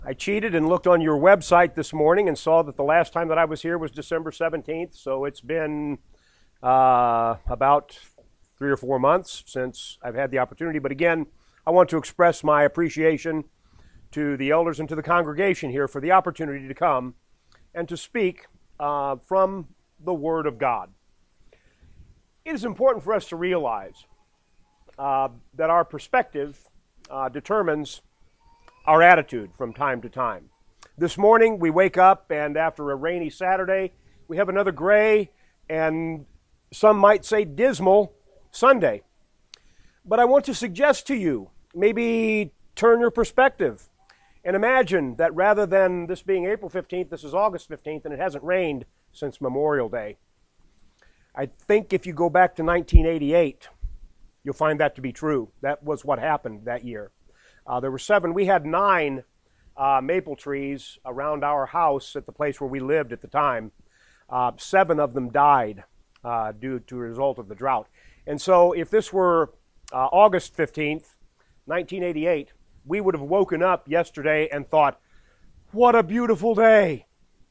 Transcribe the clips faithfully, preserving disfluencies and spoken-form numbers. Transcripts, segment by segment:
I cheated and looked on your website this morning and saw that the last time that I was here was December seventeenth, so it's been uh, about three or four months since I've had the opportunity. But again, I want to express my appreciation to the elders and to the congregation here for the opportunity to come and to speak uh, from the Word of God. It is important for us to realize uh, that our perspective uh, determines our attitude from time to time. This morning we wake up, and after a rainy Saturday, we have another gray and some might say dismal Sunday. But I want to suggest to you, maybe turn your perspective and imagine that rather than this being April fifteenth, this is August fifteenth, and it hasn't rained since Memorial Day. I think if you go back to nineteen eighty-eight, you'll find that to be true. That was what happened that year. Uh, there were seven, we had nine uh, maple trees around our house at the place where we lived at the time. Uh, seven of them died uh, due to a result of the drought. And so if this were uh, August fifteenth, nineteen eighty-eight, we would have woken up yesterday and thought, what a beautiful day.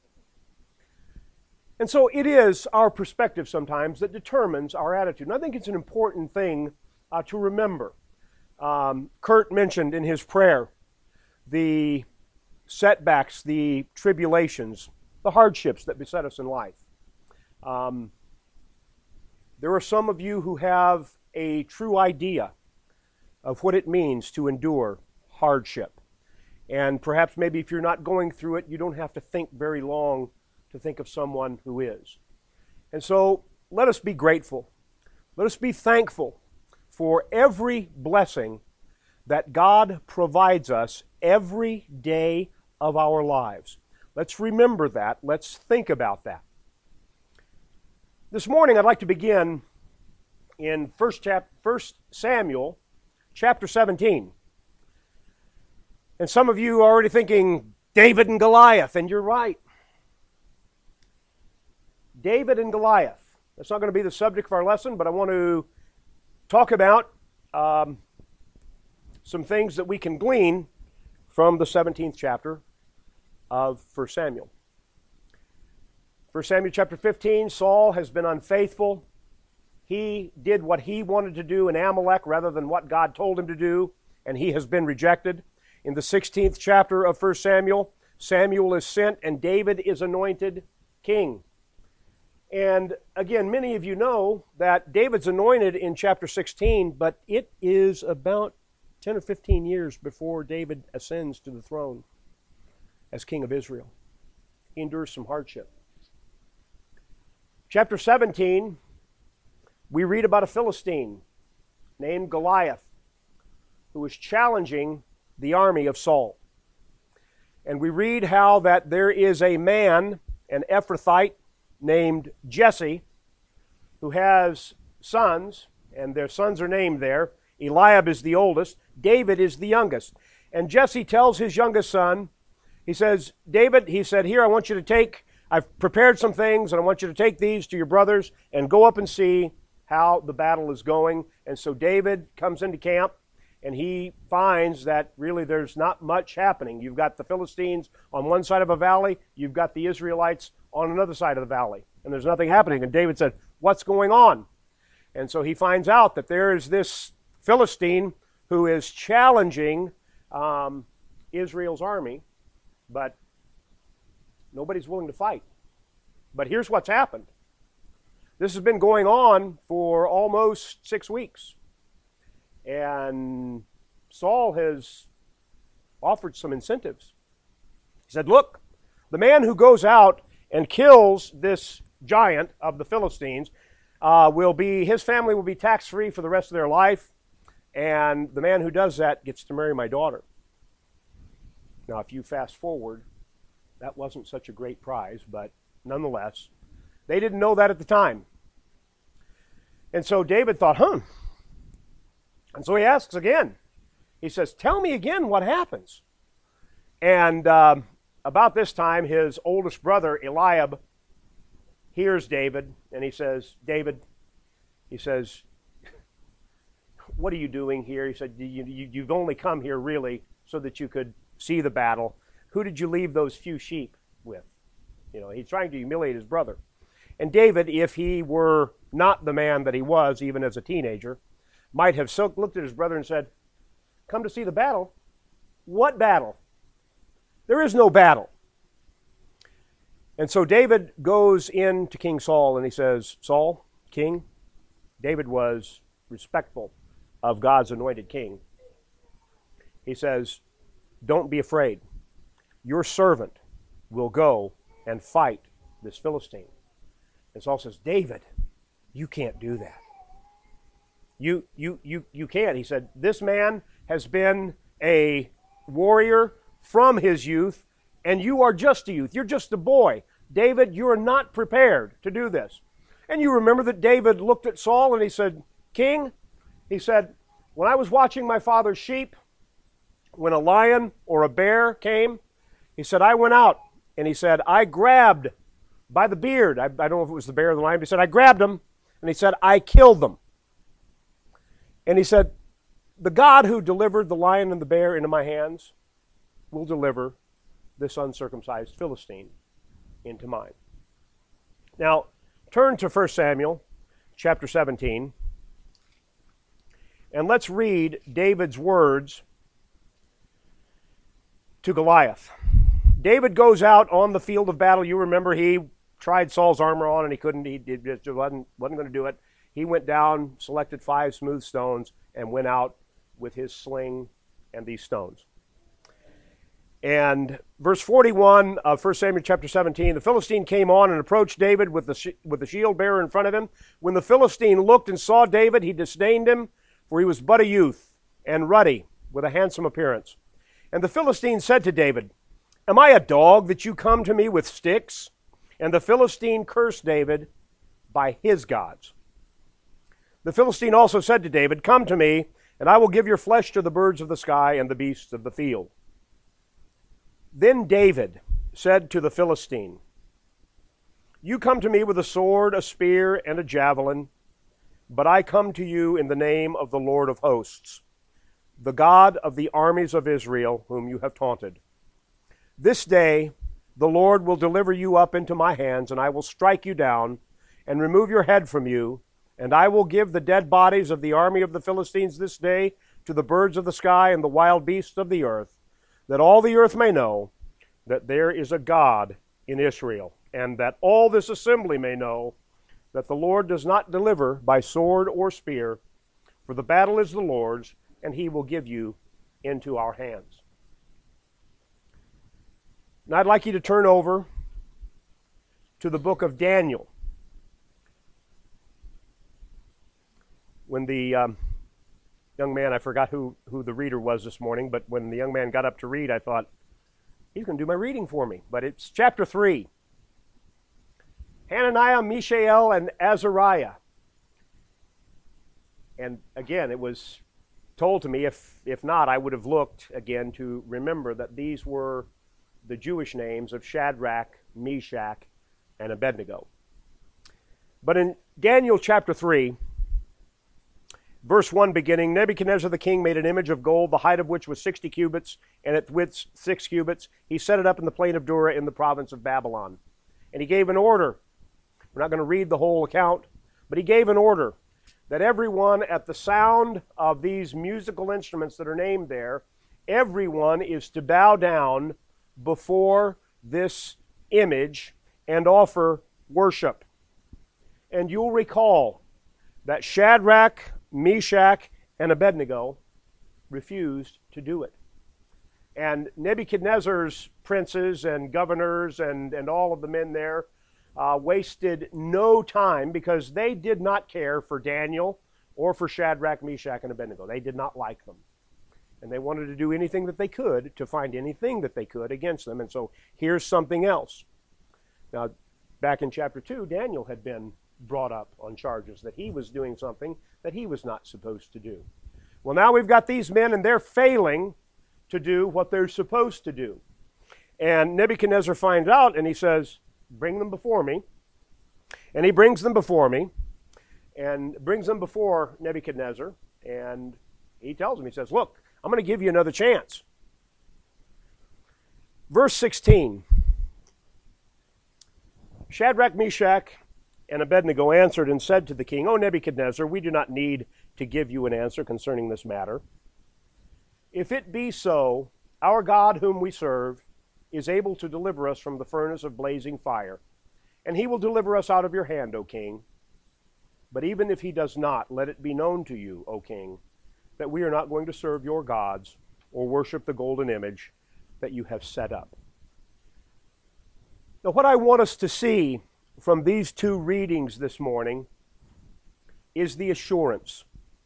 And so it is our perspective sometimes that determines our attitude. And I think it's an important thing uh, to remember. Um, Kurt mentioned in his prayer the setbacks, the tribulations, the hardships that beset us in life. Um, there are some of you who have a true idea of what it means to endure hardship. And perhaps maybe if you're not going through it, you don't have to think very long to think of someone who is. And so let us be grateful. Let us be thankful for every blessing that God provides us every day of our lives. Let's remember that. Let's think about that. This morning I'd like to begin in First Samuel chapter seventeen. And some of you are already thinking, David and Goliath, and you're right. David and Goliath. That's not going to be the subject of our lesson, but I want to talk about um, some things that we can glean from the seventeenth chapter of First Samuel. First Samuel chapter fifteen, Saul has been unfaithful. He did what he wanted to do in Amalek rather than what God told him to do, and he has been rejected. In the sixteenth chapter of First Samuel, Samuel is sent and David is anointed king. And again, many of you know that David's anointed in chapter sixteen, but it is about ten or fifteen years before David ascends to the throne as king of Israel. He endures some hardship. Chapter seventeen, we read about a Philistine named Goliath who is challenging the army of Saul. And we read how that there is a man, an Ephrathite, named Jesse, who has sons, and their sons are named there. Eliab is the oldest. David is the youngest. And Jesse tells his youngest son, he says, David, he said, here, I want you to take, I've prepared some things, and I want you to take these to your brothers and go up and see how the battle is going. And so David comes into camp, and he finds that really there's not much happening. You've got the Philistines on one side of a valley, you've got the Israelites on another side of the valley, and there's nothing happening. And David said, what's going on? And so he finds out that there is this Philistine who is challenging um, Israel's army, but nobody's willing to fight. But here's what's happened. This has been going on for almost six weeks. And Saul has offered some incentives. He said, look, the man who goes out and kills this giant of the Philistines uh, will be, his family will be tax-free for the rest of their life, and the man who does that gets to marry my daughter. Now, if you fast forward, that wasn't such a great prize, but nonetheless, they didn't know that at the time. And so David thought, huh. And so he asks again. He says, tell me again what happens. And um, about this time, his oldest brother, Eliab, hears David, and he says, David, he says, what are you doing here? He said, you, you, you've only come here really so that you could see the battle. who did you leave those few sheep with? You know, he's trying to humiliate his brother. And David, if he were not the man that he was, even as a teenager, might have so looked at his brother and said, come to see the battle? What battle? There is no battle. And so David goes in to King Saul and he says, Saul, king. David was respectful of God's anointed king. He says, don't be afraid. Your servant will go and fight this Philistine. And Saul says, David, you can't do that. You, you, you, you can't. He said, this man has been a warrior from his youth, and you are just a youth. You're just a boy. David, you are not prepared to do this. And you remember that David looked at Saul and he said, King, he said, when I was watching my father's sheep, when a lion or a bear came, he said, I went out and he said, I grabbed by the beard. I, I don't know if it was the bear or the lion, but he said, I grabbed them and he said, I killed them. And he said, the God who delivered the lion and the bear into my hands will deliver this uncircumcised Philistine into mine. Now, turn to First Samuel chapter seventeen, and let's read David's words to Goliath. David goes out on the field of battle. You remember he tried Saul's armor on and he couldn't, he just wasn't, wasn't going to do it. He went down, selected five smooth stones, and went out with his sling and these stones. And verse forty-one of First Samuel chapter seventeen, the Philistine came on and approached David with the, sh- with the shield bearer in front of him. When the Philistine looked and saw David, he disdained him, for he was but a youth and ruddy with a handsome appearance. And the Philistine said to David, am I a dog that you come to me with sticks? And the Philistine cursed David by his gods. The Philistine also said to David, come to me, and I will give your flesh to the birds of the sky and the beasts of the field. Then David said to the Philistine, you come to me with a sword, a spear, and a javelin, but I come to you in the name of the Lord of hosts, the God of the armies of Israel, whom you have taunted. This day the Lord will deliver you up into my hands, and I will strike you down and remove your head from you, and I will give the dead bodies of the army of the Philistines this day to the birds of the sky and the wild beasts of the earth, that all the earth may know that there is a God in Israel, and that all this assembly may know that the Lord does not deliver by sword or spear, for the battle is the Lord's, and he will give you into our hands. Now I'd like you to turn over to the book of Daniel. When the um, young man, I forgot who, who the reader was this morning, but when the young man got up to read, I thought, he's going to do my reading for me. But it's chapter three. Hananiah, Mishael, and Azariah. And again, it was told to me, if, if not, I would have looked again to remember that these were the Jewish names of Shadrach, Meshach, and Abednego. But in Daniel chapter three, verse one beginning, Nebuchadnezzar the king made an image of gold, the height of which was sixty cubits, and its width six cubits. He set it up in the plain of Dura in the province of Babylon. And he gave an order. We're not going to read the whole account, but he gave an order that everyone at the sound of these musical instruments that are named there, everyone is to bow down before this image and offer worship. And you'll recall that Shadrach, Meshach, and Abednego refused to do it. And Nebuchadnezzar's princes and governors and, and all of the men there uh, wasted no time, because they did not care for Daniel or for Shadrach, Meshach, and Abednego. They did not like them. And they wanted to do anything that they could to find anything that they could against them. And so here's something else. Now, back in chapter two, Daniel had been brought up on charges that he was doing something that he was not supposed to do. Well, now we've got these men, and they're failing to do what they're supposed to do. And Nebuchadnezzar finds out, and he says, bring them before me. And he brings them before me, and brings them before Nebuchadnezzar, and he tells him, he says, look, I'm going to give you another chance. Verse sixteen. Shadrach, Meshach, and Abednego answered and said to the king, O Nebuchadnezzar, we do not need to give you an answer concerning this matter. If it be so, our God whom we serve is able to deliver us from the furnace of blazing fire, and he will deliver us out of your hand, O king. But even if he does not, let it be known to you, O king, that we are not going to serve your gods or worship the golden image that you have set up. Now, what I want us to see from these two readings this morning is the assurance.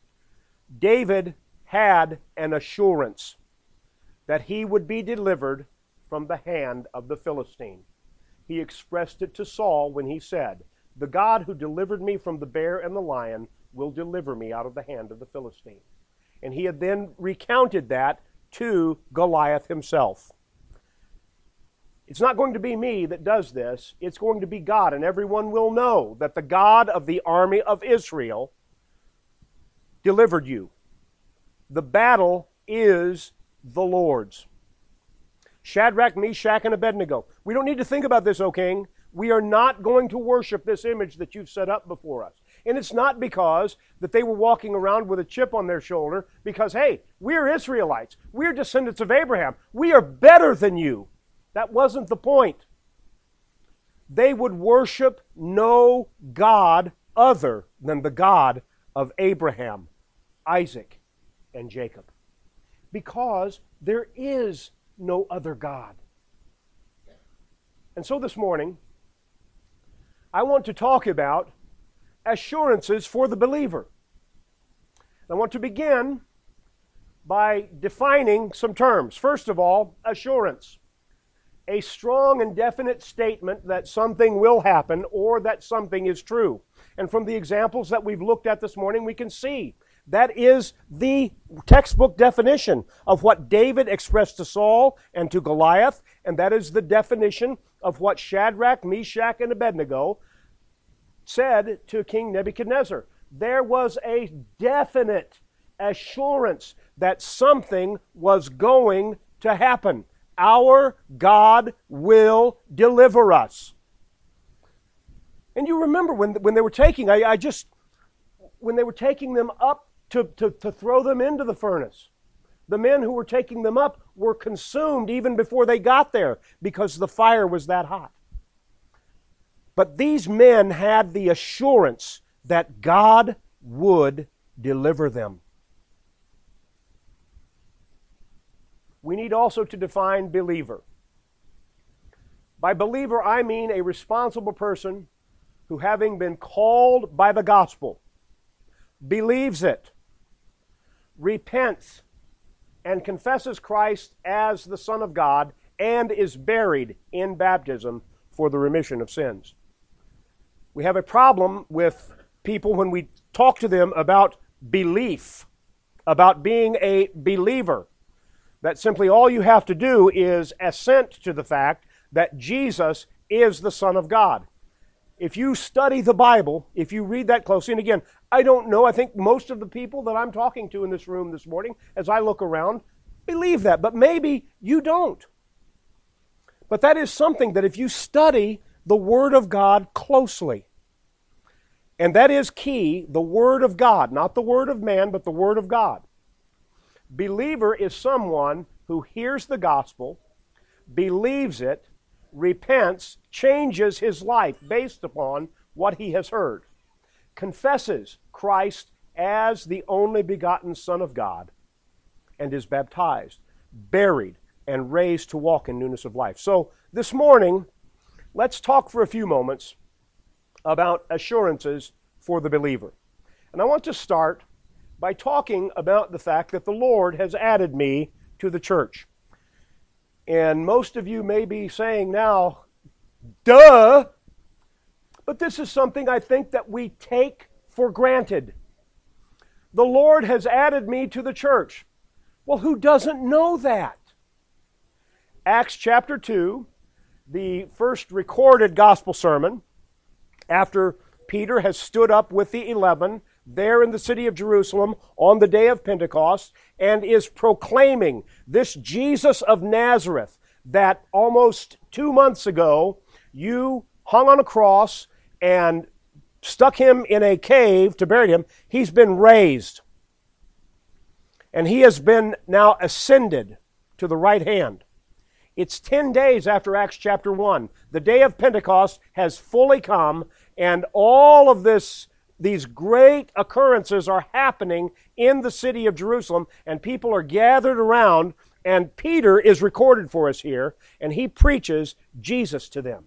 David had an assurance that he would be delivered from the hand of the Philistine. He expressed it to Saul when he said, the God who delivered me from the bear and the lion will deliver me out of the hand of the Philistine. And he had then recounted that to Goliath himself. It's not going to be me that does this. It's going to be God, and everyone will know that the God of the army of Israel delivered you. The battle is the Lord's. Shadrach, Meshach, and Abednego. We don't need to think about this, O king. We are not going to worship this image that you've set up before us. And it's not because that they were walking around with a chip on their shoulder because, hey, we're Israelites. We're descendants of Abraham. We are better than you. That wasn't the point. They would worship no God other than the God of Abraham, Isaac, and Jacob. Because there is no other God. And so this morning, I want to talk about assurances for the believer. I want to begin by defining some terms. First of all, assurance. A strong and definite statement that something will happen or that something is true. And from the examples that we've looked at this morning, we can see that is the textbook definition of what David expressed to Saul and to Goliath, and that is the definition of what Shadrach, Meshach, and Abednego said to King Nebuchadnezzar. There was a definite assurance that something was going to happen. Our God will deliver us. And you remember when, when they were taking, I, I just, when they were taking them up to, to, to throw them into the furnace, the men who were taking them up were consumed even before they got there because the fire was that hot. But these men had the assurance that God would deliver them. We need also to define believer. By believer, I mean a responsible person who, having been called by the gospel, believes it, repents, and confesses Christ as the Son of God, and is buried in baptism for the remission of sins. We have a problem with people when we talk to them about belief, about being a believer. That simply all you have to do is assent to the fact that Jesus is the Son of God. If you study the Bible, if you read that closely, and again, I don't know, I think most of the people that I'm talking to in this room this morning, as I look around, believe that, but maybe you don't. But that is something that if you study the Word of God closely, and that is key, the Word of God, not the Word of man, but the Word of God. Believer is someone who hears the gospel, believes it, repents, changes his life based upon what he has heard, confesses Christ as the only begotten Son of God, and is baptized, buried, and raised to walk in newness of life. So this morning, let's talk for a few moments about assurances for the believer. And I want to start by talking about the fact that the Lord has added me to the church. And most of you may be saying now, duh! But this is something I think that we take for granted. The Lord has added me to the church. Well, who doesn't know that? Acts chapter two, the first recorded gospel sermon, after Peter has stood up with the eleven there in the city of Jerusalem on the day of Pentecost and is proclaiming this Jesus of Nazareth, that almost two months ago you hung on a cross and stuck him in a cave to bury him. He's been raised. And he has been now ascended to the right hand. It's ten days after Acts chapter one. The day of Pentecost has fully come, and all of this, these great occurrences are happening in the city of Jerusalem, and people are gathered around, and Peter is recorded for us here, and he preaches Jesus to them.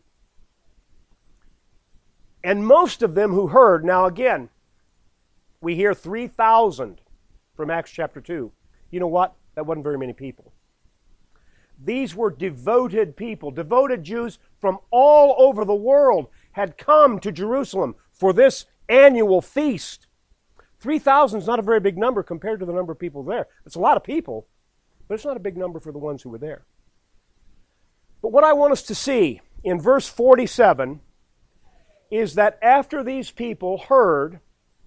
And most of them who heard, now again, we hear three thousand from Acts chapter two. You know what? That wasn't very many people. These were devoted people, devoted Jews from all over the world had come to Jerusalem for this annual feast. three thousand is not a very big number compared to the number of people there. It's a lot of people, but it's not a big number for the ones who were there. But what I want us to see in verse forty-seven is that after these people heard,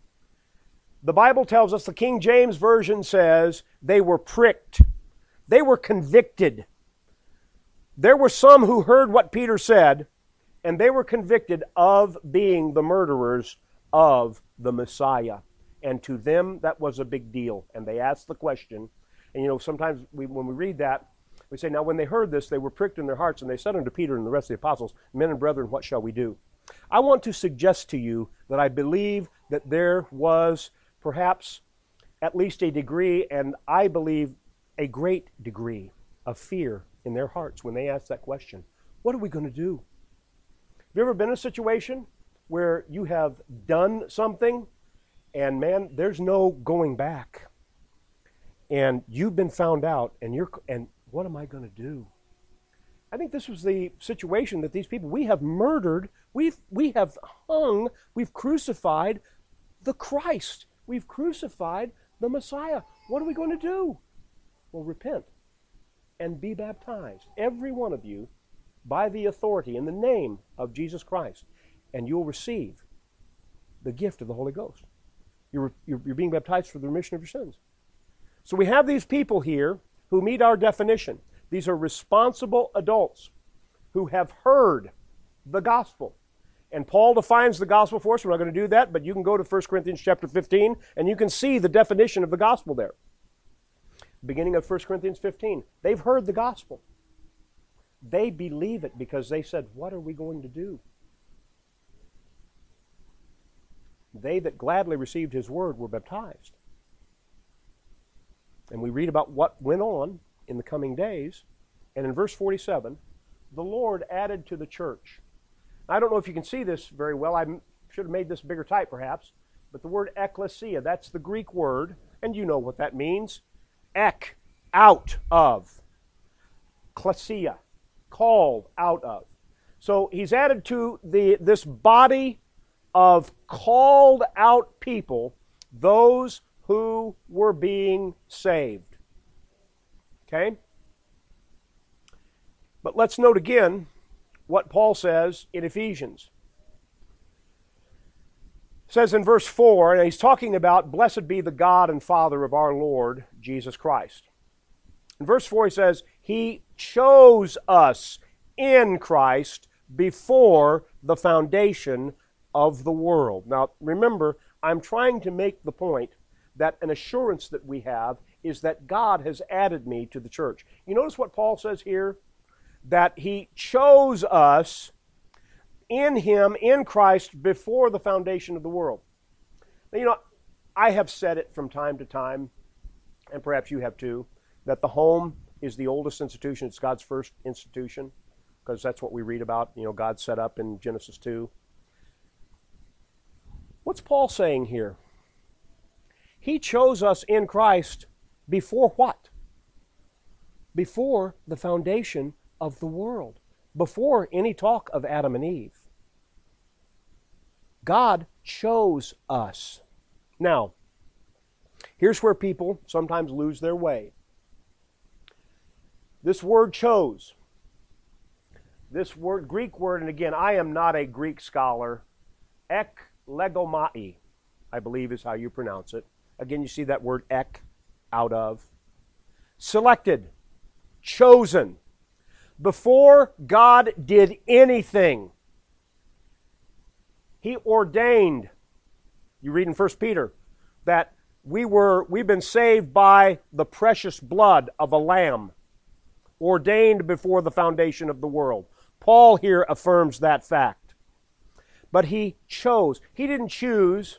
the Bible tells us, the King James Version says, they were pricked. They were convicted. There were some who heard what Peter said, and they were convicted of being the murderers of the Messiah. And to them, that was a big deal. And they asked the question, and you know, sometimes we, when we read that, we say, now when they heard this, they were pricked in their hearts, and they said unto Peter and the rest of the apostles, men and brethren, what shall we do? I want to suggest to you that I believe that there was perhaps at least a degree, and I believe a great degree of fear in their hearts when they asked that question. What are we going to do? Have you ever been in a situation where you have done something and man, there's no going back, and you've been found out, and you're and what am I going to do? I think this was the situation that these people, we have murdered, we've we have hung, we've crucified the Christ. We've crucified the Messiah. What are we going to do? Well, repent and be baptized, every one of you, by the authority in the name of Jesus Christ, and you'll receive the gift of the Holy Ghost. You're, you're, you're being baptized for the remission of your sins. So we have these people here who meet our definition. These are responsible adults who have heard the gospel. And Paul defines the gospel for us. We're not going to do that, but you can go to First Corinthians chapter fifteen, and you can see the definition of the gospel there. Beginning of First Corinthians fifteen. They've heard the gospel. They believe it because they said, what are we going to do? They that gladly received his word were baptized. And we read about what went on in the coming days. And in verse forty-seven, the Lord added to the church. I don't know if you can see this very well. I should have made this bigger type perhaps. But the word ekklesia, that's the Greek word. And you know what that means. Ek, out of. Klesia, called out of. So he's added to the this body of called out people, those who were being saved. Okay? But let's note again what Paul says in Ephesians. It says in verse four, and he's talking about, blessed be the God and Father of our Lord Jesus Christ. In verse four he says, he chose us in Christ before the foundation of the world. Now remember, I'm trying to make the point that an assurance that we have is that God has added me to the church. You notice what Paul says here? That he chose us in him, in Christ, before the foundation of the world. Now, you know, I have said it from time to time, and perhaps you have too, that the home is the oldest institution. It's God's first institution, because that's what we read about, you know, God set up in Genesis two. What's Paul saying here? He chose us in Christ before what? Before the foundation of the world. Before any talk of Adam and Eve. God chose us. Now, here's where people sometimes lose their way. This word chose, this word, Greek word, and again, I am not a Greek scholar, ek legomai, I believe is how you pronounce it. Again, you see that word ek, out of. Selected, chosen. Before God did anything, He ordained, you read in First Peter, that we were, we've been saved by the precious blood of a lamb, ordained before the foundation of the world. Paul here affirms that fact. But He chose. He didn't choose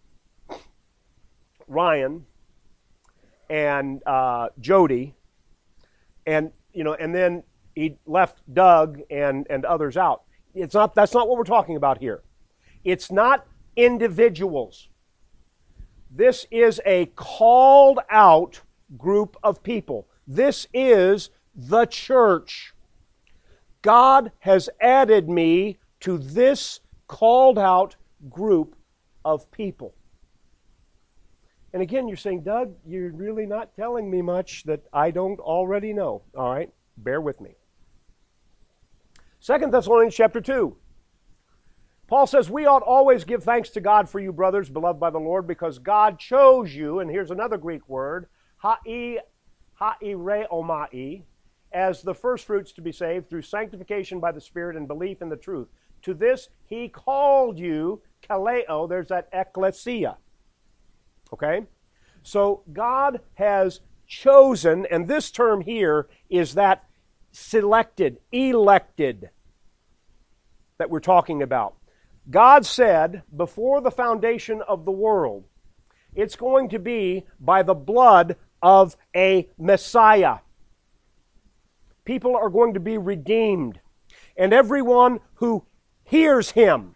Ryan and uh, Jody, and you know, and then He left Doug and, and others out. It's not. That's not what we're talking about here. It's not individuals. This is a called out group of people. This is the church. God has added me to this called out group of people. And again, you're saying, Doug, you're really not telling me much that I don't already know. All right, bear with me. Second Thessalonians chapter two. Paul says, we ought always give thanks to God for you, brothers, beloved by the Lord, because God chose you, and here's another Greek word, ha'i, ha'ireomai, as the firstfruits to be saved through sanctification by the Spirit and belief in the truth. To this He called you, kaleo, there's that ekklesia. Okay? So God has chosen, and this term here is that selected, elected, that we're talking about. God said before the foundation of the world, it's going to be by the blood of a Messiah. People are going to be redeemed. And everyone who hears Him.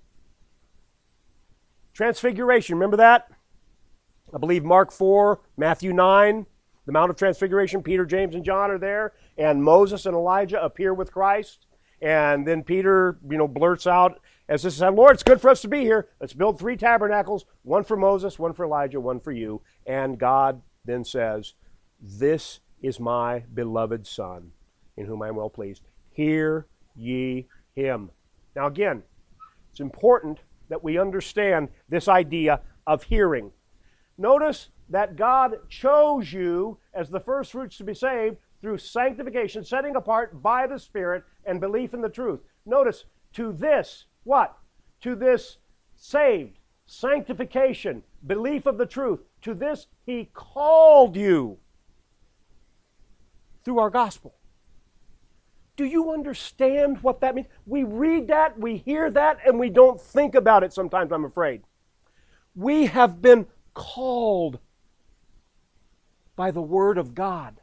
Transfiguration, remember that? I believe Mark four, Matthew nine, the Mount of Transfiguration, Peter, James, and John are there. And Moses and Elijah appear with Christ. And then Peter, you know, blurts out, as this said, Lord, it's good for us to be here. Let's build three tabernacles, one for Moses, one for Elijah, one for you. And God then says, this is my beloved Son, in whom I am well pleased. Hear ye Him. Now again, it's important that we understand this idea of hearing. Notice that God chose you as the first fruits to be saved through sanctification, setting apart by the Spirit, and belief in the truth. Notice, to this, what? To this saved, sanctification, belief of the truth. To this He called you through our gospel. Do you understand what that means? We read that, we hear that, and we don't think about it sometimes, I'm afraid. We have been called by the Word of God.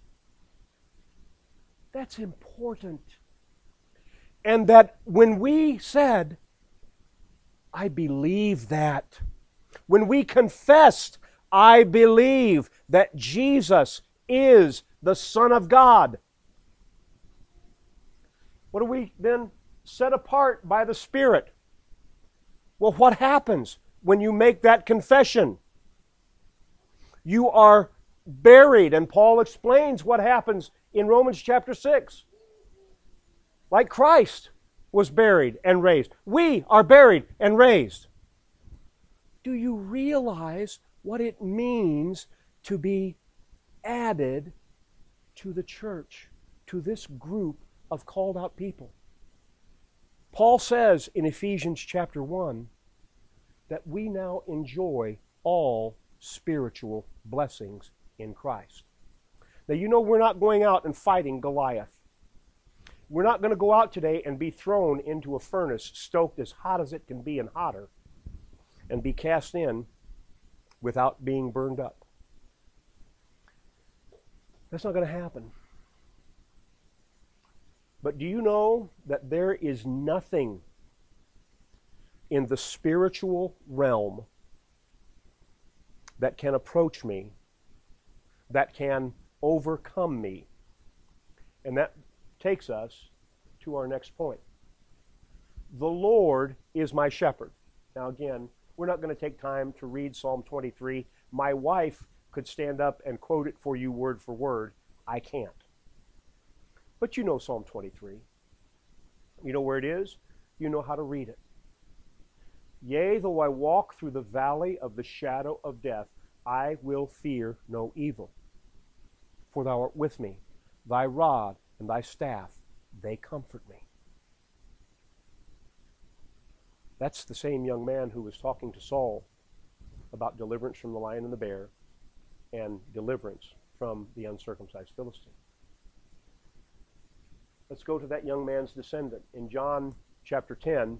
That's important. And that when we said, I believe that, when we confessed, I believe that Jesus is the Son of God, what are we then set apart by the Spirit? Well, what happens when you make that confession? You are buried, and Paul explains what happens in Romans chapter six. Like Christ was buried and raised, we are buried and raised. Do you realize what it means to be added to the church, to this group of called out people? Paul says in Ephesians chapter one that we now enjoy all spiritual blessings in Christ. Now, you know we're not going out and fighting Goliath. We're not going to go out today and be thrown into a furnace stoked as hot as it can be and hotter and be cast in without being burned up. That's not going to happen. But do you know that there is nothing in the spiritual realm that can approach me, that can overcome me? And that takes us to our next point. The Lord is my shepherd. Now again, we're not going to take time to read Psalm twenty-three. My wife could stand up and quote it for you word for word. I can't. But you know Psalm twenty-three. You know where it is. You know how to read it. Yea, though I walk through the valley of the shadow of death, I will fear no evil. For thou art with me. Thy rod and thy staff, they comfort me. That's the same young man who was talking to Saul about deliverance from the lion and the bear and deliverance from the uncircumcised Philistine. Let's go to that young man's descendant. In John chapter ten,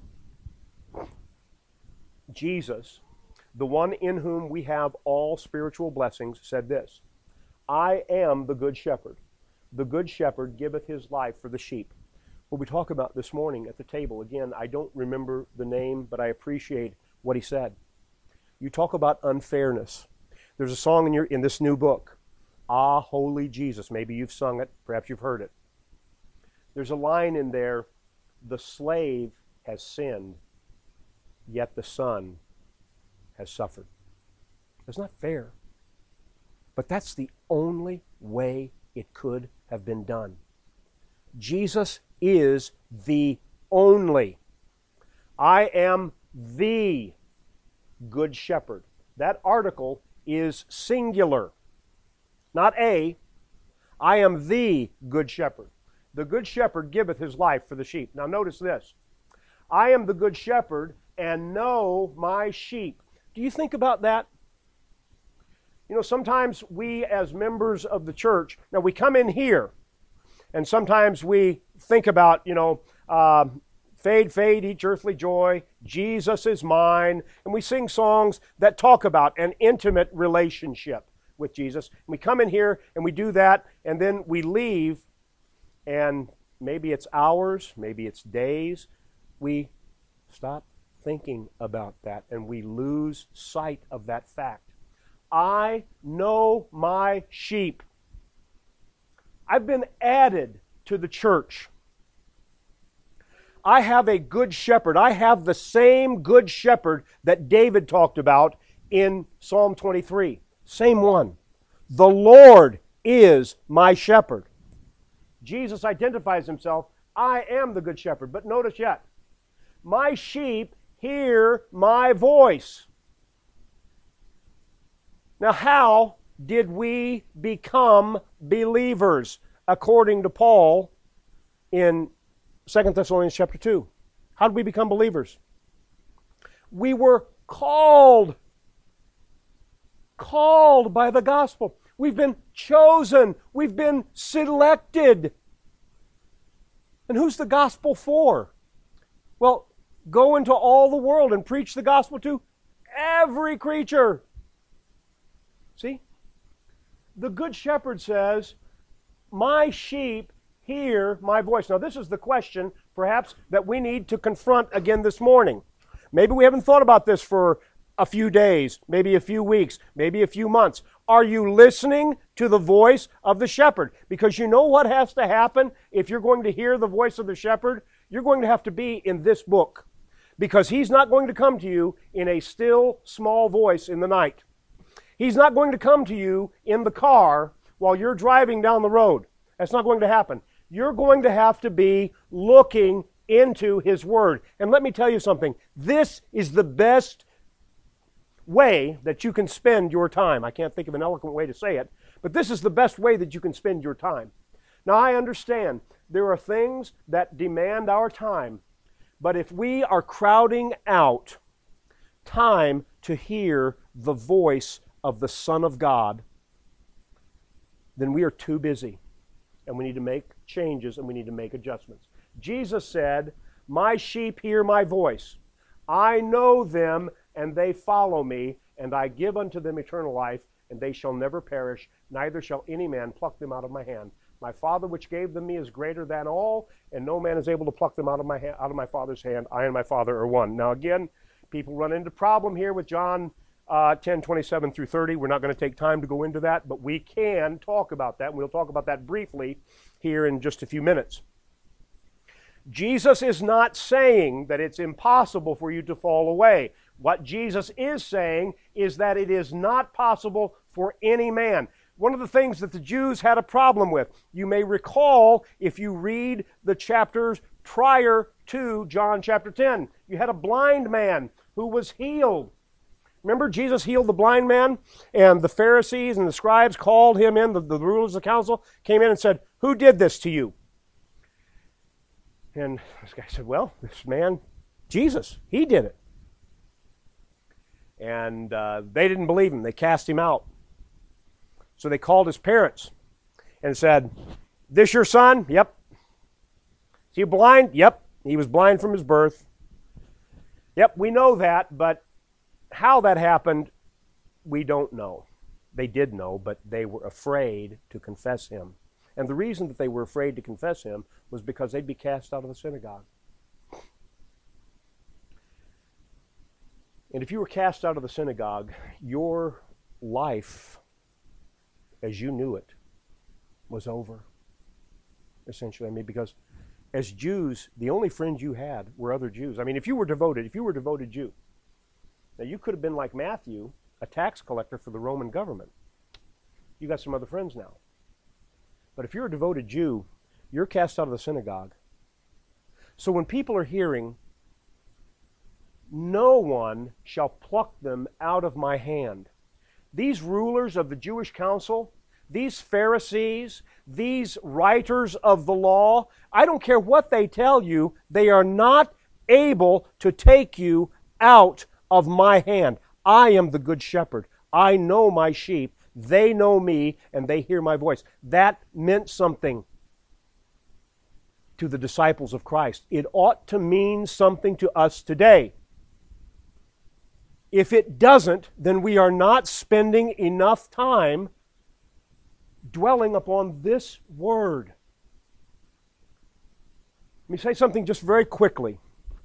Jesus, the one in whom we have all spiritual blessings, said this, I am the good shepherd. The good shepherd giveth his life for the sheep. What we talk about this morning at the table, again, I don't remember the name, but I appreciate what he said. You talk about unfairness. There's a song in your in this new book, Ah, Holy Jesus. Maybe you've sung it, perhaps you've heard it. There's a line in there, the slave has sinned, yet the son has suffered. It's not fair. But that's the only way it could have been done. Jesus is the only. I am the good shepherd. That article is singular, not a. I am the good shepherd. The good shepherd giveth his life for the sheep. Now notice this. I am the good shepherd and know my sheep. Do you think about that? You know, sometimes we as members of the church, now we come in here, and sometimes we think about, you know, uh, fade, fade, each earthly joy, Jesus is mine, and we sing songs that talk about an intimate relationship with Jesus. And we come in here and we do that, and then we leave, and maybe it's hours, maybe it's days, we stop thinking about that, and we lose sight of that fact. I know my sheep. I've been added to the church. I have a good shepherd. I have the same good shepherd that David talked about in Psalm twenty-three. Same one. The Lord is my shepherd. Jesus identifies himself, I am the good shepherd. But notice yet, my sheep hear my voice. Now, how did we become believers according to Paul in Second Thessalonians chapter two? How did we become believers? We were called. Called by the gospel. We've been chosen. We've been selected. And who's the gospel for? Well, go into all the world and preach the gospel to every creature. See? The good shepherd says, my sheep hear my voice. Now, this is the question, perhaps, that we need to confront again this morning. Maybe we haven't thought about this for a few days, maybe a few weeks, maybe a few months. Are you listening to the voice of the shepherd? Because you know what has to happen if you're going to hear the voice of the shepherd? You're going to have to be in this book. Because he's not going to come to you in a still, small voice in the night. He's not going to come to you in the car while you're driving down the road. That's not going to happen. You're going to have to be looking into his word. And let me tell you something. This is the best way that you can spend your time. I can't think of an eloquent way to say it, but this is the best way that you can spend your time. Now, I understand there are things that demand our time, but if we are crowding out time to hear the voice of the Son of God, then we are too busy, and we need to make changes and we need to make adjustments. Jesus said, my sheep hear my voice. I know them, and they follow me, and I give unto them eternal life, and they shall never perish, neither shall any man pluck them out of my hand. My Father which gave them me is greater than all, and no man is able to pluck them out of my hand, out of my Father's hand. I and my Father are one. Now again, people run into problem here with John uh, ten, twenty-seven through thirty. We're not going to take time to go into that, but we can talk about that, and we'll talk about that briefly here in just a few minutes. Jesus is not saying that it's impossible for you to fall away. What Jesus is saying is that it is not possible for any man. One of the things that the Jews had a problem with, you may recall if you read the chapters prior to John chapter ten, you had a blind man who was healed. Remember, Jesus healed the blind man, and the Pharisees and the scribes called him in, the, the rulers of the council came in and said, who did this to you? And this guy said, well, this man, Jesus, he did it. And uh, they didn't believe him. They cast him out. So they called his parents and said, this your son? Yep. Is he blind? Yep. He was blind from his birth. Yep, we know that, but how that happened, we don't know. They did know, but they were afraid to confess him. And the reason that they were afraid to confess him was because they'd be cast out of the synagogue. And if you were cast out of the synagogue, your life, as you knew it, was over, essentially. I mean, because as Jews, the only friends you had were other Jews. I mean, if you were devoted, if you were a devoted Jew, now you could have been like Matthew, a tax collector for the Roman government. You got some other friends now. But if you're a devoted Jew, you're cast out of the synagogue. So when people are hearing, no one shall pluck them out of my hand. These rulers of the Jewish council, these Pharisees, these writers of the law, I don't care what they tell you, they are not able to take you out of my hand. I am the good shepherd. I know my sheep. They know me, and they hear my voice. That meant something to the disciples of Christ. It ought to mean something to us today. If it doesn't, then we are not spending enough time dwelling upon this word. Let me say something just very quickly.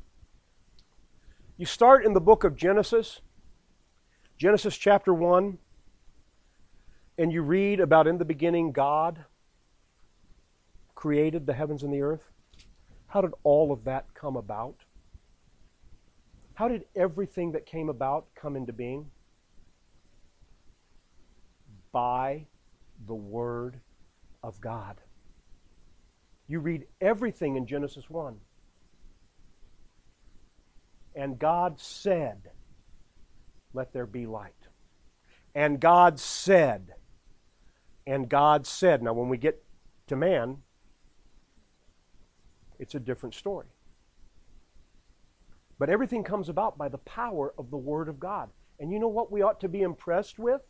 You start in the book of Genesis, Genesis chapter one, and you read about in the beginning God created the heavens and the earth. How did all of that come about? How did everything that came about come into being? By the Word of God. You read everything in Genesis one. And God said, let there be light. And God said, and God said. Now when we get to man, it's a different story. But everything comes about by the power of the Word of God. And you know what we ought to be impressed with?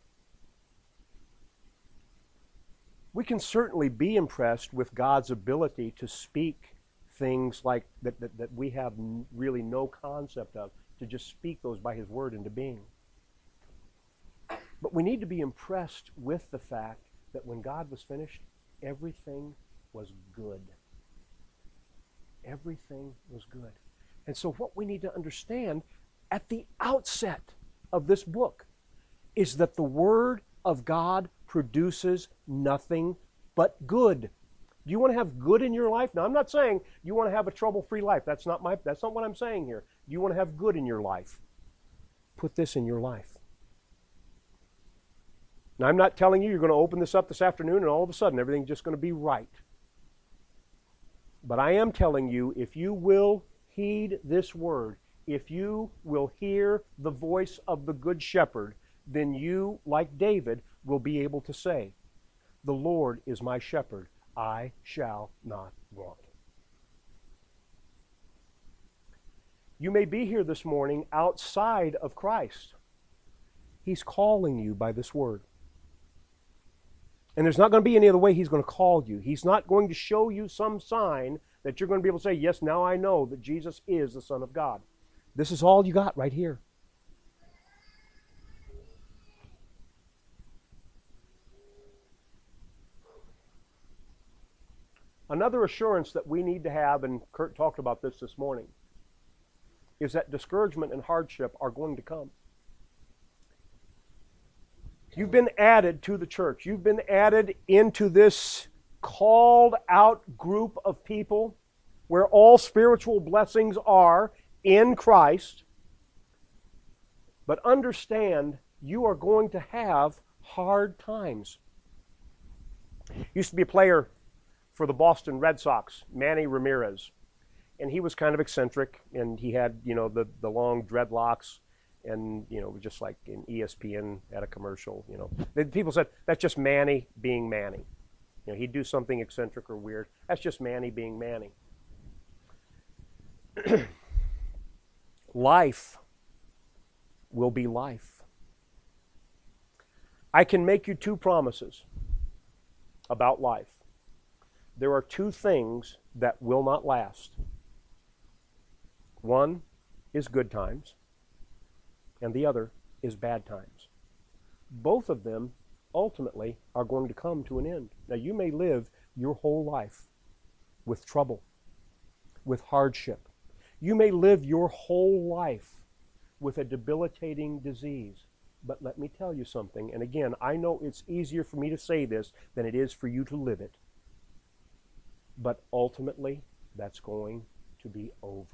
We can certainly be impressed with God's ability to speak things like that, that, that we have really no concept of, to just speak those by His Word into being. But we need to be impressed with the fact that when God was finished, everything was good. Everything was good. And so what we need to understand at the outset of this book is that the Word of God produces nothing but good. Do you want to have good in your life? Now, I'm not saying you want to have a trouble-free life. That's not my, that's not what I'm saying here. Do you want to have good in your life? Put this in your life. Now, I'm not telling you you're going to open this up this afternoon and all of a sudden everything's just going to be right. But I am telling you, if you will heed this word, if you will hear the voice of the Good Shepherd, then you, like David, will be able to say, the Lord is my shepherd, I shall not want. You may be here this morning outside of Christ. He's calling you by this word. And there's not going to be any other way He's going to call you. He's not going to show you some sign that you're going to be able to say, yes, now I know that Jesus is the Son of God. This is all you got right here. Another assurance that we need to have, and Kurt talked about this this morning, is that discouragement and hardship are going to come. You've been added to the church. You've been added into this called out group of people where all spiritual blessings are in Christ. But understand, you are going to have hard times. Used to be a player for the Boston Red Sox, Manny Ramirez. And he was kind of eccentric, and he had, you know, the, the long dreadlocks, and, you know, just like in E S P N at a commercial, you know. People said, that's just Manny being Manny. You know, he'd do something eccentric or weird. That's just Manny being Manny. life will be life. I can make you two promises about life. There are two things that will not last. One is good times, and the other is bad times. Both of them ultimately are going to come to an end. Now, you may live your whole life with trouble, with hardship. You may live your whole life with a debilitating disease. But let me tell you something, and again, I know it's easier for me to say this than it is for you to live it. But ultimately, that's going to be over.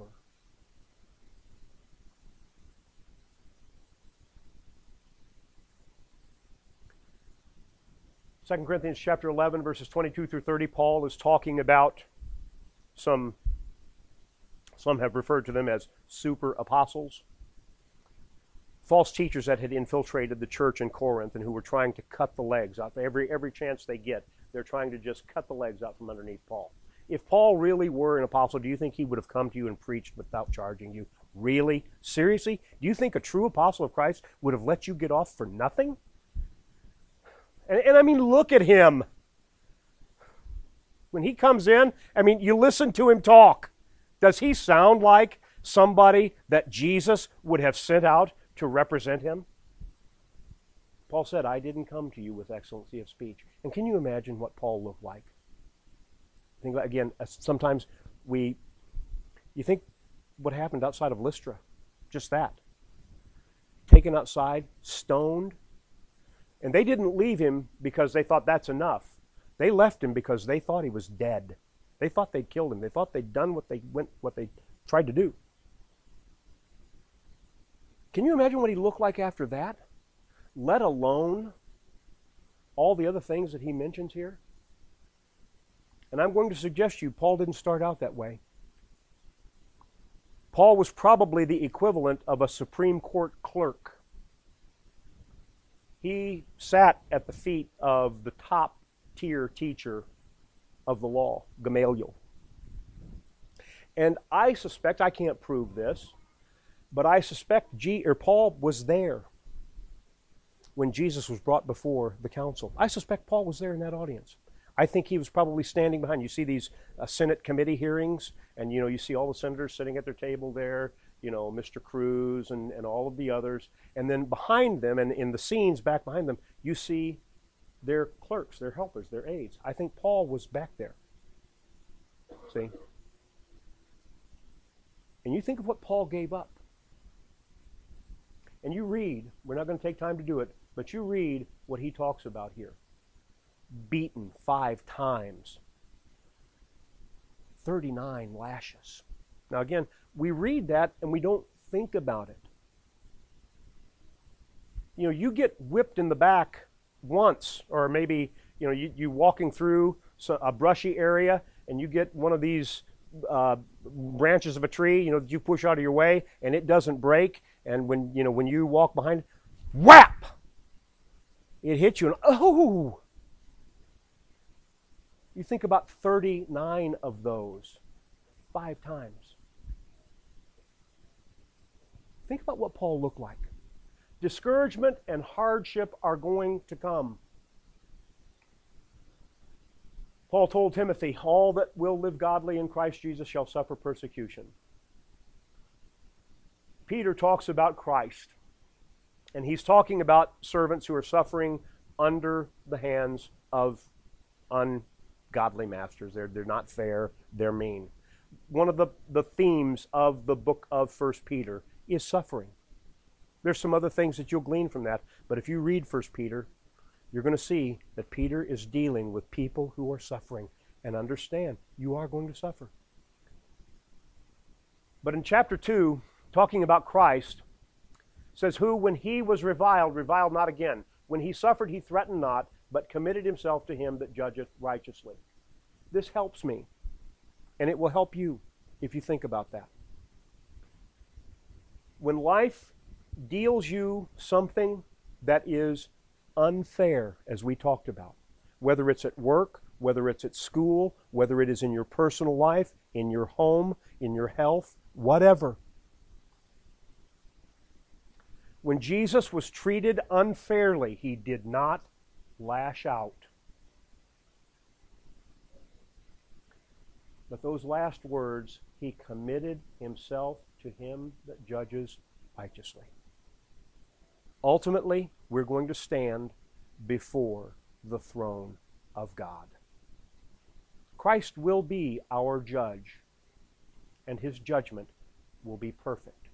Second Corinthians chapter eleven, verses twenty-two through thirty, Paul is talking about some, some have referred to them as super apostles. False teachers that had infiltrated the church in Corinth and who were trying to cut the legs out. Every, every chance they get, they're trying to just cut the legs out from underneath Paul. If Paul really were an apostle, do you think he would have come to you and preached without charging you? Really? Seriously? Do you think a true apostle of Christ would have let you get off for nothing? And, and I mean, look at him. When he comes in, I mean, you listen to him talk. Does he sound like somebody that Jesus would have sent out to represent him? Paul said, I didn't come to you with excellency of speech. And can you imagine what Paul looked like? Think about, again, sometimes we, you think what happened outside of Lystra, just that. Taken outside, stoned, and they didn't leave him because they thought that's enough. They left him because they thought he was dead. They thought they'd killed him. They thought they'd done what they went, what they tried to do. Can you imagine what he looked like after that? Let alone all the other things that he mentions here. And I'm going to suggest to you, Paul didn't start out that way. Paul was probably the equivalent of a Supreme Court clerk. He sat at the feet of the top tier teacher of the law, Gamaliel. And I suspect, I can't prove this, but I suspect G, or Paul was there when Jesus was brought before the council. I suspect Paul was there in that audience. I think he was probably standing behind. You see these uh, Senate committee hearings, and you know you see all the senators sitting at their table there, you know, Mister Cruz and, and all of the others. And then behind them, and in the scenes back behind them, you see their clerks, their helpers, their aides. I think Paul was back there. See? And you think of what Paul gave up. And you read, we're not going to take time to do it, but you read what he talks about here. Beaten five times. thirty-nine lashes. Now again, we read that and we don't think about it. You know, you get whipped in the back once, or maybe, you know, you, you walking through a brushy area and you get one of these uh, branches of a tree, you know, that you push out of your way and it doesn't break. And when, you know, when you walk behind it, whap! It hits you and, oh! You think about thirty-nine of those, five times. Think about what Paul looked like. Discouragement and hardship are going to come. Paul told Timothy, all that will live godly in Christ Jesus shall suffer persecution. Peter talks about Christ, and he's talking about servants who are suffering under the hands of ungodly masters. They're, they're not fair, they're mean. One of the, the themes of the book of First Peter is suffering. There's some other things that you'll glean from that, but if you read First Peter, you're going to see that Peter is dealing with people who are suffering. And understand, you are going to suffer. But in chapter two, talking about Christ, says, who, when he was reviled, reviled not again. When he suffered, he threatened not, but committed himself to him that judgeth righteously. This helps me, and it will help you if you think about that. When life deals you something that is unfair, as we talked about, whether it's at work, whether it's at school, whether it is in your personal life, in your home, in your health, whatever, When Jesus was treated unfairly, he did not lash out. But those last words, he committed himself to him that judges righteously. Ultimately, we're going to stand before the throne of God. Christ will be our judge, and his judgment will be perfect.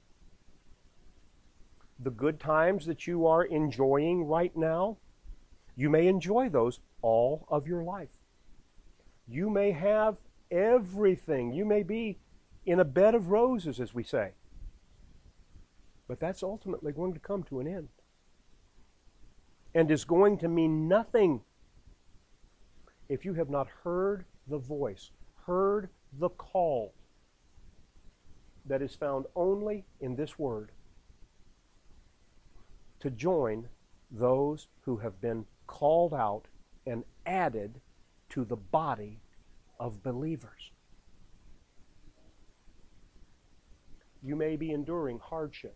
The good times that you are enjoying right now, you may enjoy those all of your life. You may have everything. You may be in a bed of roses, as we say. But that's ultimately going to come to an end. And is going to mean nothing if you have not heard the voice, heard the call that is found only in this word, to join those who have been called out and added to the body of believers. You may be enduring hardship,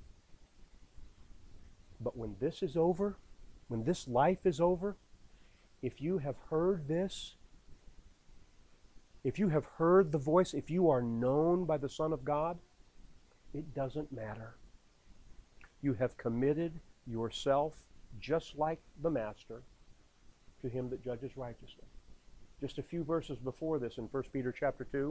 but when this is over, when this life is over, if you have heard this, if you have heard the voice, if you are known by the Son of God, it doesn't matter. You have committed yourself, just like the Master, to him that judges righteously. Just a few verses before this in First Peter chapter two,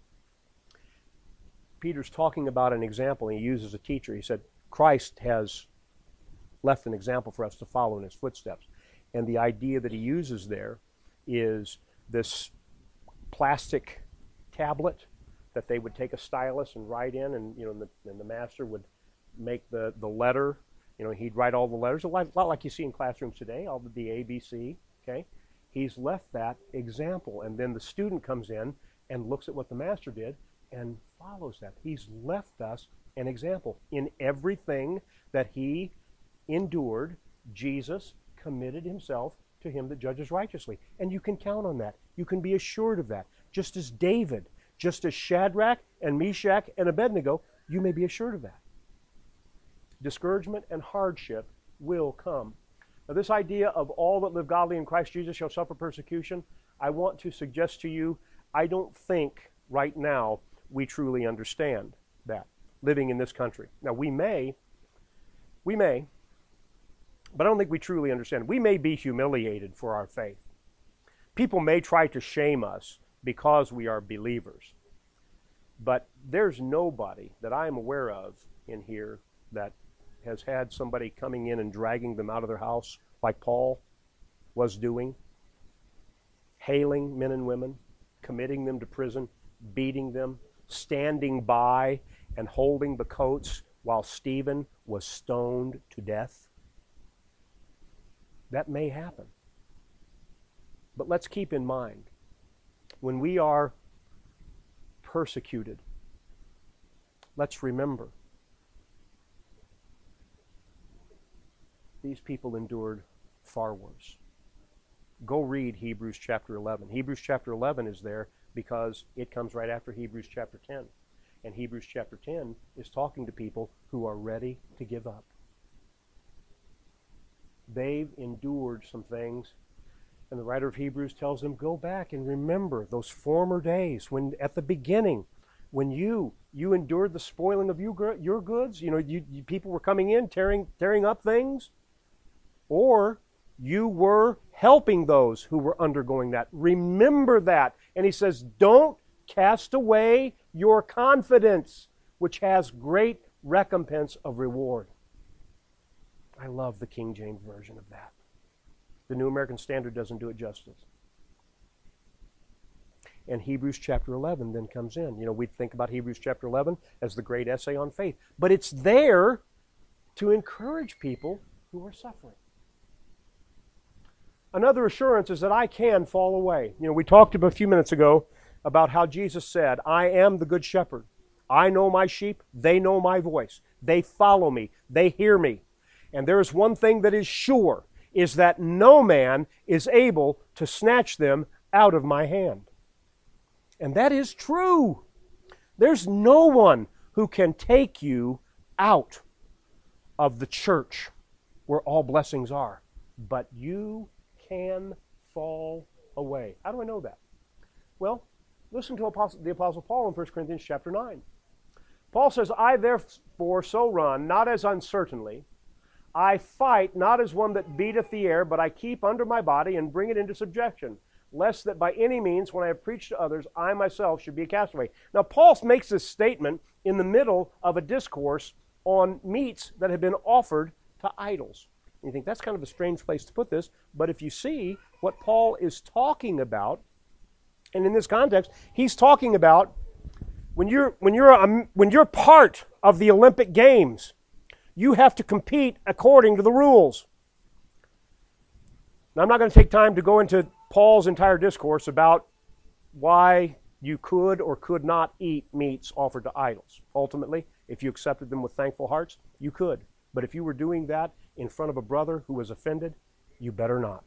Peter's talking about an example, and he uses a teacher. He said, Christ has left an example for us to follow in his footsteps. And the idea that he uses there is this plastic tablet that they would take a stylus and write in, and you know, and the, and the master would make the, the letter. You know, he'd write all the letters, a lot, lot like you see in classrooms today, all the, the A, B, C, okay? He's left that example, and then the student comes in and looks at what the master did and follows that. He's left us an example. In everything that he endured, Jesus committed himself to him that judges righteously. And you can count on that. You can be assured of that. Just as David, just as Shadrach and Meshach and Abednego, you may be assured of that. Discouragement and hardship will come. Now, this idea of all that live godly in Christ Jesus shall suffer persecution, I want to suggest to you, I don't think right now we truly understand that, living in this country. Now, we may, we may, but I don't think we truly understand. We may be humiliated for our faith. People may try to shame us because we are believers. But there's nobody that I am aware of in here that has had somebody coming in and dragging them out of their house like Paul was doing, hailing men and women, committing them to prison, beating them, standing by and holding the coats while Stephen was stoned to death. That may happen. But let's keep in mind, when we are persecuted, let's remember these people endured far worse. Go read Hebrews chapter eleven. Hebrews chapter eleven is there because it comes right after Hebrews chapter ten. And Hebrews chapter ten is talking to people who are ready to give up. They've endured some things, and the writer of Hebrews tells them, go back and remember those former days when at the beginning, when you you endured the spoiling of you, your goods, you know, you, you, people were coming in, tearing tearing up things, or you were helping those who were undergoing that. Remember that. And he says, don't cast away your confidence, which has great recompense of reward. I love the King James Version of that. The New American Standard doesn't do it justice. And Hebrews chapter eleven then comes in. You know, we think about Hebrews chapter eleven as the great essay on faith. But it's there to encourage people who are suffering. Another assurance is that I can fall away. You know, we talked a few minutes ago about how Jesus said, I am the good shepherd. I know my sheep. They know my voice. They follow me. They hear me. And there is one thing that is sure, is that no man is able to snatch them out of my hand. And that is true. There's no one who can take you out of the church where all blessings are. But you can fall away. How do I know that? Well, listen to Apostle, the Apostle Paul in First Corinthians chapter nine. Paul says, I therefore so run, not as uncertainly. I fight not as one that beateth the air, but I keep under my body and bring it into subjection, lest that by any means, when I have preached to others, I myself should be a castaway. Now, Paul makes this statement in the middle of a discourse on meats that have been offered to idols. And you think that's kind of a strange place to put this, but if you see what Paul is talking about, and in this context, he's talking about when you're when you're a, when you're part of the Olympic Games, you have to compete according to the rules. Now, I'm not going to take time to go into Paul's entire discourse about why you could or could not eat meats offered to idols. Ultimately, if you accepted them with thankful hearts, you could. But if you were doing that in front of a brother who was offended, you better not.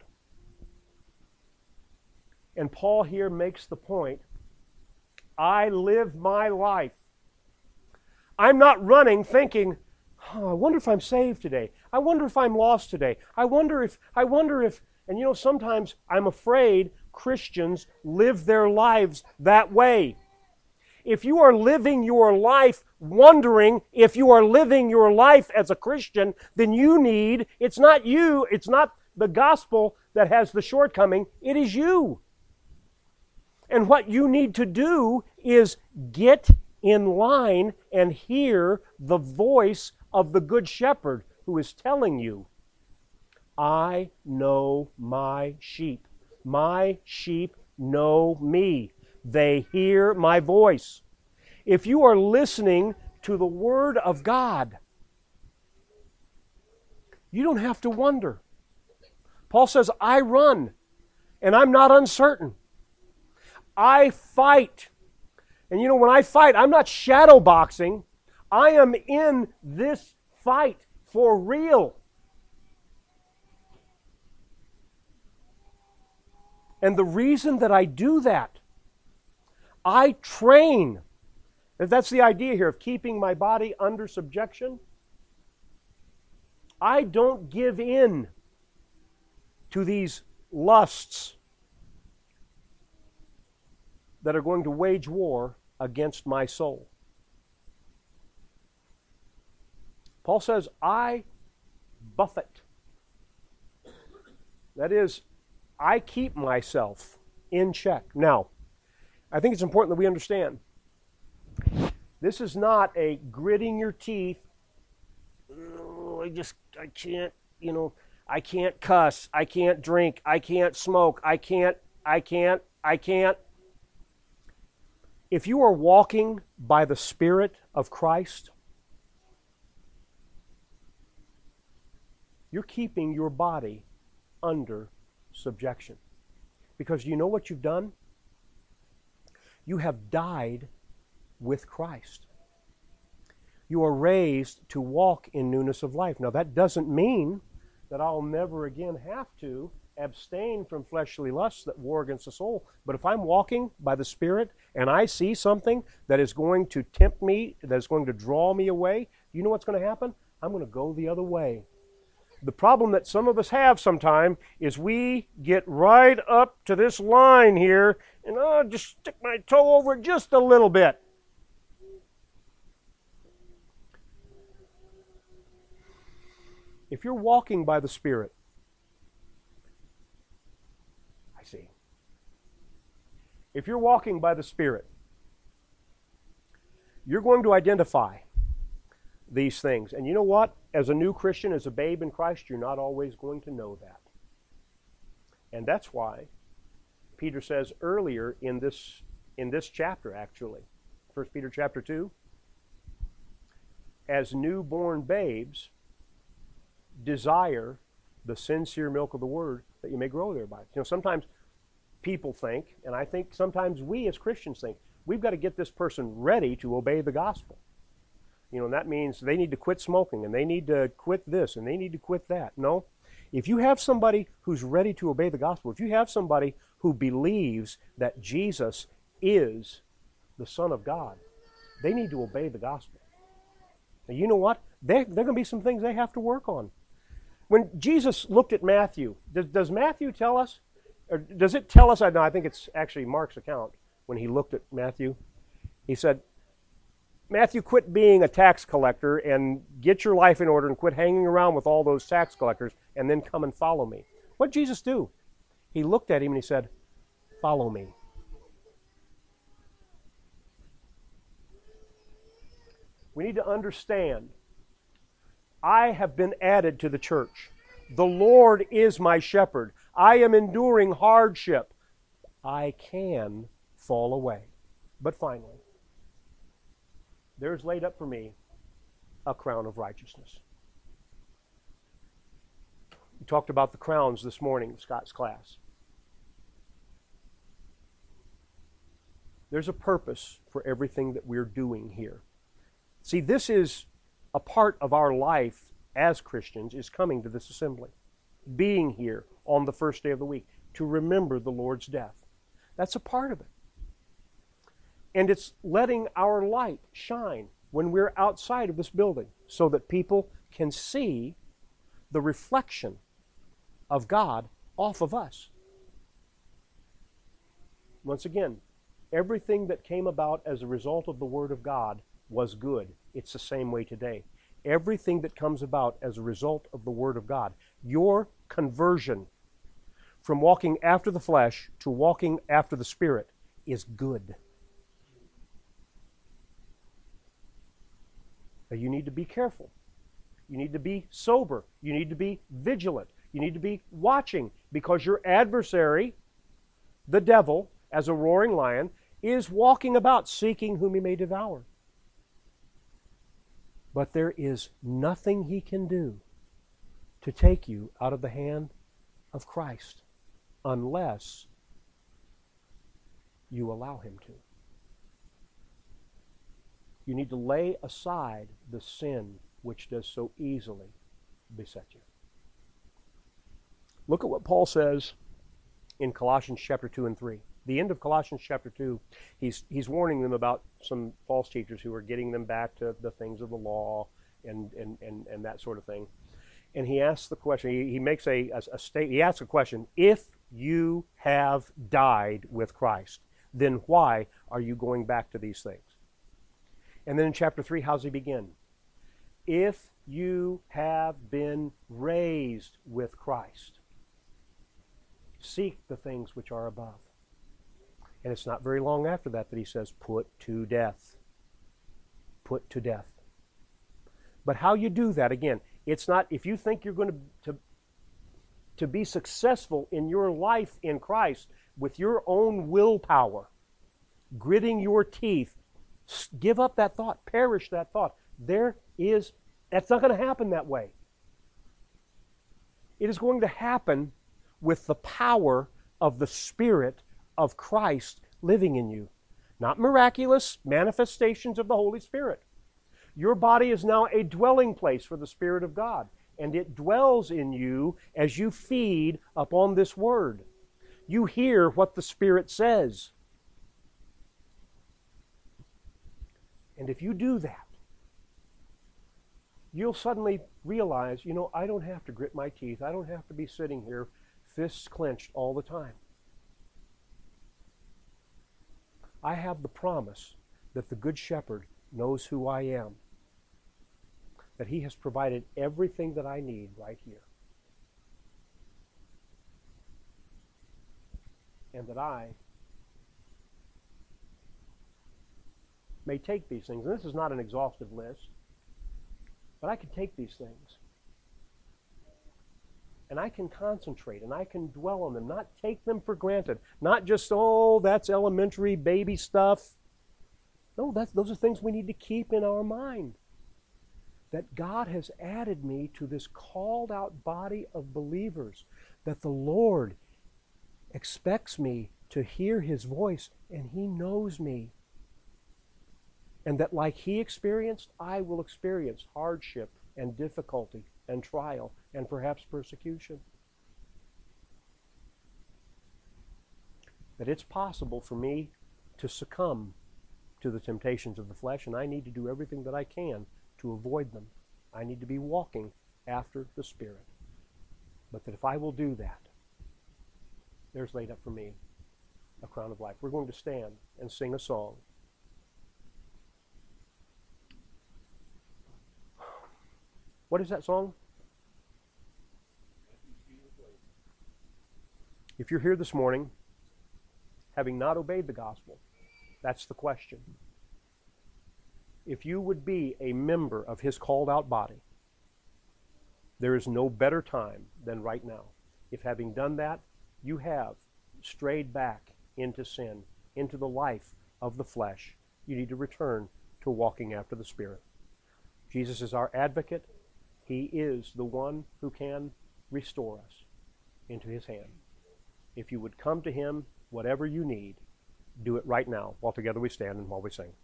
And Paul here makes the point, I live my life. I'm not running thinking, oh, I wonder if I'm saved today. I wonder if I'm lost today. I wonder if, I wonder if, and you know, sometimes I'm afraid Christians live their lives that way. If you are living your life wondering if you are living your life as a Christian, then you need, it's not you, it's not the gospel that has the shortcoming, it is you. And what you need to do is get in line and hear the voice of the Good Shepherd who is telling you, I know my sheep. My sheep know me. They hear my voice. If you are listening to the Word of God, you don't have to wonder. Paul says, I run, and I'm not uncertain. I fight. And you know, when I fight, I'm not shadow boxing. I am in this fight for real. And the reason that I do that, I train. That's the idea here of keeping my body under subjection. I don't give in to these lusts that are going to wage war against my soul. Paul says, I buffet. That is, I keep myself in check. Now, I think it's important that we understand this is not a gritting your teeth, oh, I just, I can't, you know, I can't cuss, I can't drink, I can't smoke, I can't, I can't, I can't. If you are walking by the Spirit of Christ, you're keeping your body under subjection. Because you know what you've done? You have died with Christ. You are raised to walk in newness of life. Now, that doesn't mean that I'll never again have to abstain from fleshly lusts that war against the soul. But if I'm walking by the Spirit and I see something that is going to tempt me, that is going to draw me away, you know what's going to happen? I'm going to go the other way. The problem that some of us have sometime is we get right up to this line here and oh, just stick my toe over it just a little bit. If you're walking by the Spirit, I see. If you're walking by the Spirit, you're going to identify these things. And you know what? As a new Christian, as a babe in Christ, you're not always going to know that. And that's why Peter says earlier in this in this chapter, actually, First Peter chapter two, as newborn babes, desire the sincere milk of the Word that you may grow thereby. You know, sometimes people think, and I think sometimes we as Christians think, we've got to get this person ready to obey the gospel. You know, and that means they need to quit smoking, and they need to quit this, and they need to quit that. No. If you have somebody who's ready to obey the gospel, if you have somebody who believes that Jesus is the Son of God, they need to obey the gospel. Now, you know what? There, there are going to be some things they have to work on. When Jesus looked at Matthew, does, does Matthew tell us, or does it tell us, I know, I think it's actually Mark's account, when he looked at Matthew, he said, Matthew, quit being a tax collector and get your life in order and quit hanging around with all those tax collectors and then come and follow me. What did Jesus do? He looked at him and he said, follow me. We need to understand, I have been added to the church. The Lord is my shepherd. I am enduring hardship. I can fall away. But finally, there's laid up for me a crown of righteousness. We talked about the crowns this morning in Scott's class. There's a purpose for everything that we're doing here. See, this is a part of our life as Christians, is coming to this assembly. Being here on the first day of the week to remember the Lord's death. That's a part of it. And it's letting our light shine when we're outside of this building so that people can see the reflection of God off of us. Once again, everything that came about as a result of the Word of God was good. It's the same way today. Everything that comes about as a result of the Word of God, your conversion from walking after the flesh to walking after the Spirit is good. Now you need to be careful. You need to be sober. You need to be vigilant. You need to be watching, because your adversary, the devil, as a roaring lion, is walking about seeking whom he may devour. But there is nothing he can do to take you out of the hand of Christ unless you allow him to. You need to lay aside the sin which does so easily beset you. Look at what Paul says in Colossians chapter two and three. The end of Colossians chapter two, he's, he's warning them about some false teachers who are getting them back to the things of the law and, and, and, and that sort of thing. And he asks the question, he, he makes a, a, a state, he asks a question, if you have died with Christ, then why are you going back to these things? And then in chapter three, how's he begin? If you have been raised with Christ, seek the things which are above. And it's not very long after that that he says, put to death. Put to death. But how you do that, again, it's not, if you think you're going to, to, to be successful in your life in Christ with your own willpower, gritting your teeth, give up that thought, perish that thought. There is, that's not going to happen that way. It is going to happen with the power of the Spirit of Christ living in you. Not miraculous manifestations of the Holy Spirit. Your body is now a dwelling place for the Spirit of God, and it dwells in you as you feed upon this Word. You hear what the Spirit says. And if you do that, you'll suddenly realize, you know, I don't have to grit my teeth. I don't have to be sitting here fists clenched all the time. I have the promise that the Good Shepherd knows who I am, that he has provided everything that I need right here, and that I may take these things, and this is not an exhaustive list, but I can take these things and I can concentrate and I can dwell on them, not take them for granted, not just, oh, that's elementary baby stuff. No, that's, those are things we need to keep in our mind. That God has added me to this called out body of believers, that the Lord expects me to hear His voice, and He knows me. And that like He experienced, I will experience hardship and difficulty and trial and perhaps persecution. That it's possible for me to succumb to the temptations of the flesh, and I need to do everything that I can to avoid them. I need to be walking after the Spirit. But that if I will do that, there's laid up for me a crown of life. We're going to stand and sing a song. What is that song? If you're here this morning, having not obeyed the gospel, that's the question. If you would be a member of His called out body, there is no better time than right now. If having done that, you have strayed back into sin, into the life of the flesh, you need to return to walking after the Spirit. Jesus is our advocate. He is the one who can restore us into His hand. If you would come to Him, whatever you need, do it right now while together we stand and while we sing.